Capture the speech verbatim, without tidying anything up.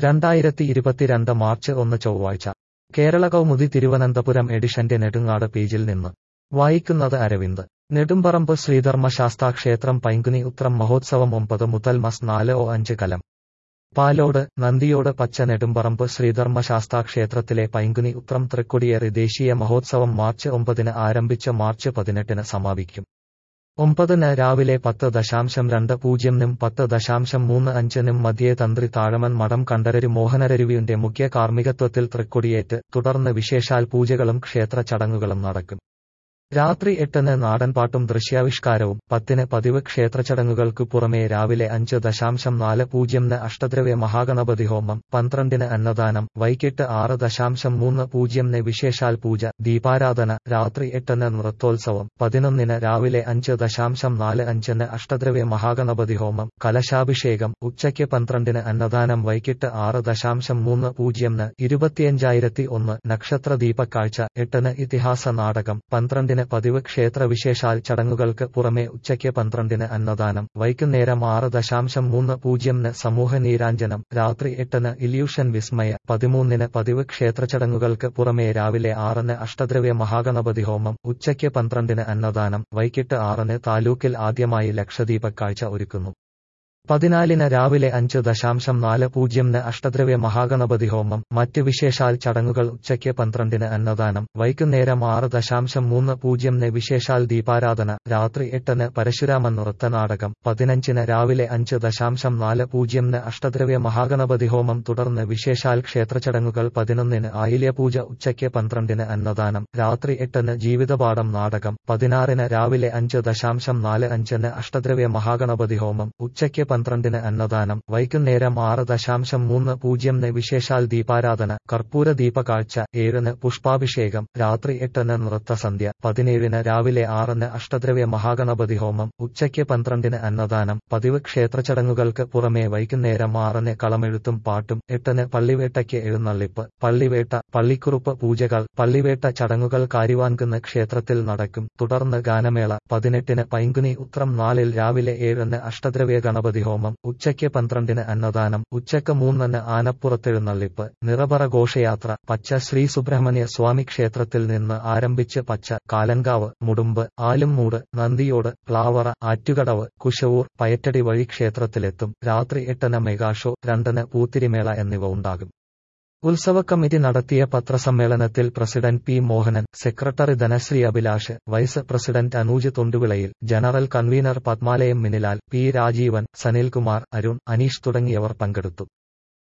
രണ്ടായിരത്തി ഇരുപത്തിരണ്ട് മാർച്ച് ഒന്ന് ചൊവ്വാഴ്ച കേരള കൗമുദി തിരുവനന്തപുരം എഡിഷന്റെ നെടുങ്ങാട് പേജിൽ നിന്ന് വായിക്കുന്നത് അരവിന്ദ്. നെടുമ്പറമ്പ് ശ്രീധർമ്മശാസ്താ ക്ഷേത്രം പൈങ്കുനി ഉത്രം മഹോത്സവം ഒമ്പത് മുതൽ മസ് നാല് ഓ അഞ്ച് കലം. പാലോട് നന്ദിയോട് പച്ച നെടുമ്പറമ്പ് ശ്രീധർമ്മശാസ്താ ക്ഷേത്രത്തിലെ പൈങ്കുനി ഉത്രം തൃക്കൊടിയേറി ദേശീയ മഹോത്സവം മാർച്ച് ഒമ്പതിന് ആരംഭിച്ച് മാർച്ച് പതിനെട്ടിന് സമാപിക്കും. ഒമ്പതിന് രാവിലെ പത്ത് ദശാംശം രണ്ട് പൂജ്യംനും പത്ത് ദശാംശം മൂന്ന് അഞ്ചിനും മധ്യേ തന്ത്രി താഴമൺ മഠം കണ്ഠരര് മോഹനരരുവിയുടെ മുഖ്യ കാർമ്മികത്വത്തിൽ തൃക്കൊടിയേറ്റ്, തുടർന്ന് വിശേഷാൽ പൂജകളും ക്ഷേത്ര ചടങ്ങുകളും നടക്കും. രാത്രി എട്ടിന് നാടൻപാട്ടും ദൃശ്യാവിഷ്കാരവും, പത്തിന് പതിവ് ക്ഷേത്രചടങ്ങുകൾക്കു പുറമേ രാവിലെ അഞ്ച് ദശാംശം നാല് പൂജ്യംന് അഷ്ടദ്രവ്യ മഹാഗണപതി ഹോമം, പന്ത്രണ്ടിന് അന്നദാനം, വൈകിട്ട് ആറ് ദശാംശം മൂന്ന് പൂജ്യംന് വിശേഷാൽ പൂജ, ദീപാരാധന, രാത്രി എട്ടിന് നൃത്തോത്സവം, പതിനൊന്നിന് രാവിലെ അഞ്ച് ദശാംശം നാല് അഞ്ചിന് അഷ്ടദ്രവ്യ മഹാഗണപതി ഹോമം, കലശാഭിഷേകം, ഉച്ചയ്ക്ക് പന്ത്രണ്ടിന് അന്നദാനം, വൈകിട്ട് ആറ് ദശാംശം മൂന്ന് പൂജ്യംന് ഇരുപത്തിയഞ്ചായിരത്തി ഒന്ന് നക്ഷത്ര ദീപക്കാഴ്ച, എട്ടിന് ഇതിഹാസ നാടകം, പന്ത്രണ്ടിന് പതിവ് ക്ഷേത്ര വിശേഷാൽ ചടങ്ങുകൾക്ക് പുറമെ ഉച്ചയ്ക്ക് പന്ത്രണ്ടിന് അന്നദാനം, വൈകുന്നേരം ആറ് ദശാംശം മൂന്ന് പൂജ്യംന് സമൂഹ നീരാഞ്ജനം, രാത്രി എട്ടിന് ഇല്യൂഷൻ വിസ്മയ, പതിമൂന്നിന് പതിവ് ക്ഷേത്രചടങ്ങുകൾക്ക് പുറമെ രാവിലെ ആറിന് അഷ്ടദ്രവ്യ മഹാഗണപതി ഹോമം, ഉച്ചയ്ക്ക് പന്ത്രണ്ടിന് അന്നദാനം, വൈകിട്ട് ആറിന് താലൂക്കിൽ ആദ്യമായി ലക്ഷദീപക്കാഴ്ച ഒരുക്കുന്നു. പതിനാലിന് രാവിലെ അഞ്ച് ദശാംശം നാല് പൂജ്യംന് അഷ്ടദ്രവ്യ മഹാഗണപതി ഹോമം, മറ്റ് വിശേഷാൽ ചടങ്ങുകൾ ഉച്ചയ്ക്ക് പന്ത്രണ്ടിന് അന്നദാനം, വൈകുന്നേരം ആറ് ദശാംശം മൂന്ന് പൂജ്യംന് വിശേഷാൽ ദീപാരാധന, രാത്രി എട്ടിന് പരശുരാമ നൃത്തനാടകം, പതിനഞ്ചിന് രാവിലെ അഞ്ച് ദശാംശം നാല് പൂജ്യംന് അഷ്ടദ്രവ്യ മഹാഗണപതി ഹോമം, തുടർന്ന് വിശേഷാൽ ക്ഷേത്രചടങ്ങുകൾ, പതിനൊന്നിന് ആയില്യപൂജ, ഉച്ചയ്ക്ക് പന്ത്രണ്ടിന് അന്നദാനം, രാത്രി എട്ടിന് ജീവിതപാഠം നാടകം, പതിനാറിന് രാവിലെ അഞ്ച് ദശാംശം നാല് അഞ്ചിന് അഷ്ടദ്രവ്യ മഹാഗണപതി ഹോമം, ഉച്ചയ്ക്ക് പന്ത്രണ്ടിന് അന്നദാനം, വൈകുന്നേരം ആറ് ദശാംശം മൂന്ന് പൂജ്യംന് വിശേഷാൽ ദീപാരാധന, കർപ്പൂര ദീപകാഴ്ച, ഏഴിന് പുഷ്പാഭിഷേകം, രാത്രി എട്ടിന് നൃത്തസന്ധ്യ, പതിനേഴിന് രാവിലെ ആറിന് അഷ്ടദ്രവ്യ മഹാഗണപതി ഹോമം, ഉച്ചയ്ക്ക് പന്ത്രണ്ടിന് അന്നദാനം, പതിവ് ക്ഷേത്രചടങ്ങുകൾക്ക് പുറമെ വൈകുന്നേരം ആറിന് കളമെഴുത്തും പാട്ടും, എട്ടിന് പള്ളിവേട്ടയ്ക്ക് എഴുന്നള്ളിപ്പ്, പള്ളിവേട്ട, പള്ളിക്കുറുപ്പ് പൂജകൾ, പള്ളിവേട്ട ചടങ്ങുകൾ കാര്യവാൻകുന്ന് ക്ഷേത്രത്തിൽ നടക്കും, തുടർന്ന് ഗാനമേള, പതിനെട്ടിന് പൈങ്കുനി ഉത്രം നാലിൽ രാവിലെ ഏഴിന് അഷ്ടദ്രവ്യ ഗണപതി ഹോമം, ഉച്ചയ്ക്ക് പന്ത്രണ്ടിന് അന്നദാനം, ഉച്ചയ്ക്ക് മൂന്നിന് ആനപ്പുറത്തെഴുന്നള്ളിപ്പ്, നിറപറ ഘോഷയാത്ര, പച്ച ശ്രീ സുബ്രഹ്മണ്യ സ്വാമി ക്ഷേത്രത്തിൽ നിന്ന് ആരംഭിച്ച് പച്ച, കാലങ്കാവ്, മുടുമ്പ്, ആലുംമൂട്, നന്ദിയോട്, പ്ലാവറ, ആറ്റുകടവ്, കുശവൂർ, പയറ്റടി വഴി ക്ഷേത്രത്തിലെത്തും. രാത്രി എട്ടിന് മെഗാഷോ, രണ്ടിന് പൂത്തിരിമേള എന്നിവ ഉണ്ടാകും. ഉത്സവ കമ്മിറ്റി നടത്തിയ പത്രസമ്മേളനത്തിൽ president P Mohanan, secretary Dhanasree Abhilash, vice president Anuj Thonduvilayil, general convener Padmalayam Minilal, P Rajeevan, Sanilkumar, Arun, Aneesh തുടങ്ങിയവർ പങ്കെടുത്തു.